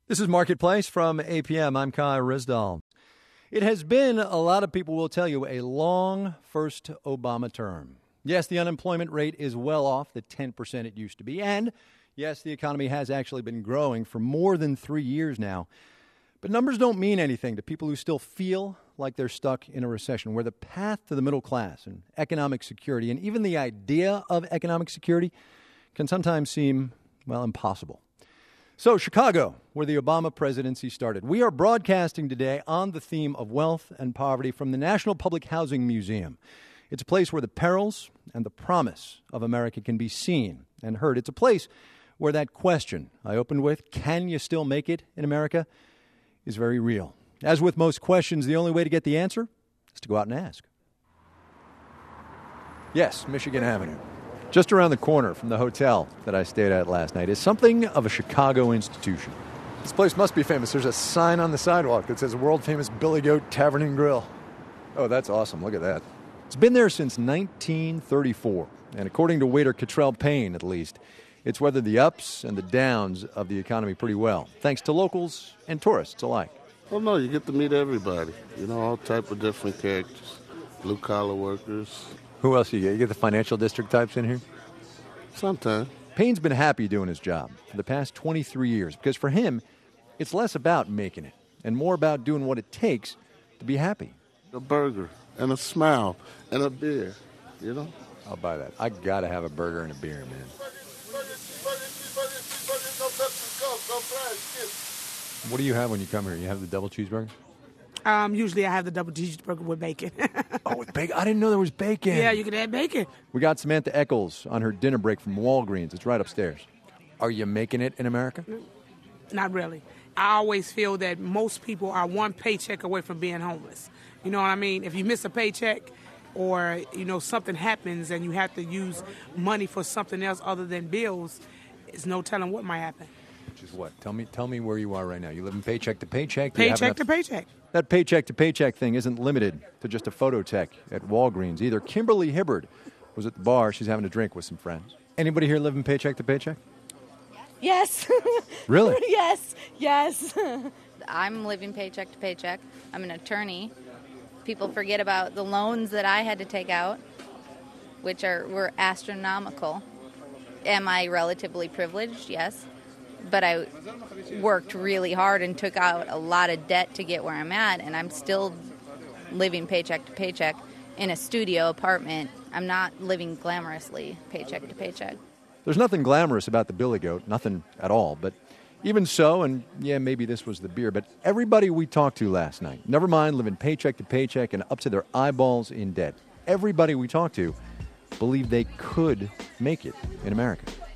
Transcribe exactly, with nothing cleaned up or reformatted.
This is Marketplace from A P M. I'm Kai Rizdal. It has been, a lot of people will tell you, a long first Obama term. Yes, the unemployment rate is well off the ten percent it used to be. And, yes, the economy has actually been growing for more than three years now. But numbers don't mean anything to people who still feel like they're stuck in a recession, where the path to the middle class and economic security, and even the idea of economic security, can sometimes seem, well, impossible. So, Chicago, where the Obama presidency started. We are broadcasting today on the theme of wealth and poverty from the National Public Housing Museum. It's a place where the perils and the promise of America can be seen and heard. It's a place where that question I opened with, can you still make it in America, is very real. As with most questions, the only way to get the answer is to go out and ask. Yes, Michigan Avenue. Just around the corner from the hotel that I stayed at last night is something of a Chicago institution. This place must be famous. There's a sign on the sidewalk that says world-famous Billy Goat Tavern and Grill. Oh, that's awesome. Look at that. It's been there since nineteen thirty-four, and according to waiter Cottrell Payne, at least, it's weathered the ups and the downs of the economy pretty well, thanks to locals and tourists alike. Well, no, you get to meet everybody. You know, all type of different characters. Blue-collar workers. Who else you get? You get the financial district types in here? Sometimes. Payne's been happy doing his job for the past twenty-three years because for him, it's less about making it and more about doing what it takes to be happy. A burger and a smile and a beer, you know? I'll buy that. I got to have a burger and a beer, man. What do you have when you come here? You have the double cheeseburger? Um, usually I have the double cheeseburger with bacon. Oh, with bacon? I didn't know there was bacon. Yeah, you can add bacon. We got Samantha Eccles on her dinner break from Walgreens. It's right upstairs. Are you making it in America? Not really. I always feel that most people are one paycheck away from being homeless. You know what I mean? If you miss a paycheck or, you know, something happens and you have to use money for something else other than bills, it's no telling what might happen. Which is what? Tell me tell me where you are right now. You live in paycheck to paycheck? Do you have Paycheck enough- to paycheck. That paycheck to paycheck thing isn't limited to just a photo tech at Walgreens either. Kimberly Hibbard was at the bar. She's having a drink with some friends. Anybody here living paycheck to paycheck? Yes. Really? Yes, yes. I'm living paycheck to paycheck. I'm an attorney. People forget about the loans that I had to take out, which are were astronomical. Am I relatively privileged? Yes. But I worked really hard and took out a lot of debt to get where I'm at, and I'm still living paycheck to paycheck in a studio apartment. I'm not living glamorously paycheck to paycheck. There's nothing glamorous about the Billy Goat, nothing at all. But even so, and yeah, maybe this was the beer, but everybody we talked to last night, never mind living paycheck to paycheck and up to their eyeballs in debt, everybody we talked to believed they could make it in America.